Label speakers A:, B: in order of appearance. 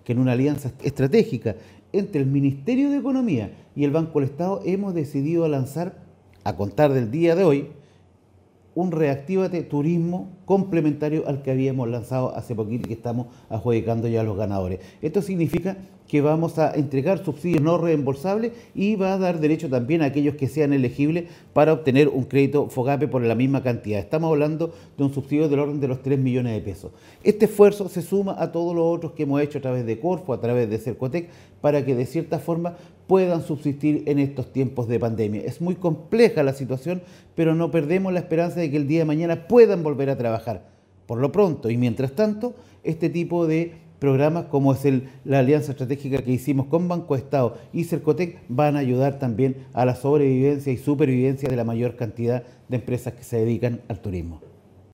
A: que en una alianza estratégica entre el Ministerio de Economía y el Banco del Estado hemos decidido lanzar, a contar del día de hoy, un Reactívate Turismo complementario al que habíamos lanzado hace poquito y que estamos adjudicando ya a los ganadores. Esto significa que vamos a entregar subsidios no reembolsables y va a dar derecho también a aquellos que sean elegibles para obtener un crédito FOGAPE por la misma cantidad. Estamos hablando de un subsidio del orden de los 3 millones de pesos. Este esfuerzo se suma a todos los otros que hemos hecho a través de Corfo, a través de Cercotec, para que de cierta forma puedan subsistir en estos tiempos de pandemia. Es muy compleja la situación, pero no perdemos la esperanza de que el día de mañana puedan volver a trabajar. Por lo pronto y mientras tanto, este tipo de programas como es la alianza estratégica que hicimos con Banco Estado y Cercotec van a ayudar también a la sobrevivencia y supervivencia de la mayor cantidad de empresas que se dedican al turismo.